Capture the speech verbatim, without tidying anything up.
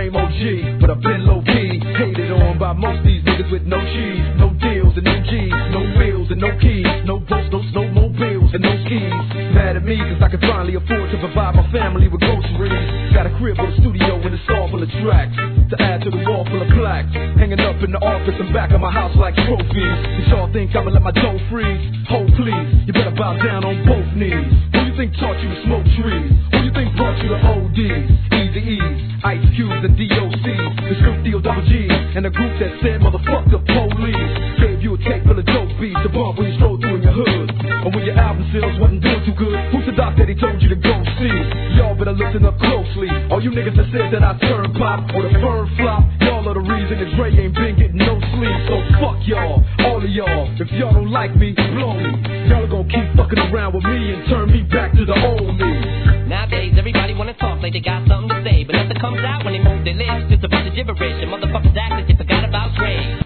same O G, but I've been low-key. Hated on by most of these niggas with no cheese, no deals and no G's, no bills and no keys, no boats, no snowmobiles and no skis. Mad at me cause I can finally afford to provide my family with groceries. Got a crib with a studio and it's all full of tracks to add to the wall full of plaques, hanging up in the office and back of my house like trophies. Did y'all think I'ma let my dough freeze? Hold please, you better bow down on both knees. Who you think taught you to smoke trees? Who you think brought you to O Ds, Eazy-E's, Ice Cubes and D O C's, the Snoop D O double G, and the group that said motherfuck the police. Gave you a tape full of dope beats to bump when you stroll through in your hood, or when your album sales wasn't doing too good. Who's the doc that he told you to go see? Y'all better listen up closely. All you niggas that said that I turn pop or the firm flop, y'all are the reason that Dre ain't been getting no sleep. So fuck y'all, all of y'all. If y'all don't like me, blow me. Y'all are gonna keep fucking around with me and turn me back to the old me. Nowadays, everybody wanna talk like they got something to say, but nothing comes out when they move their lips. Just a bunch of gibberish, and motherfuckers act like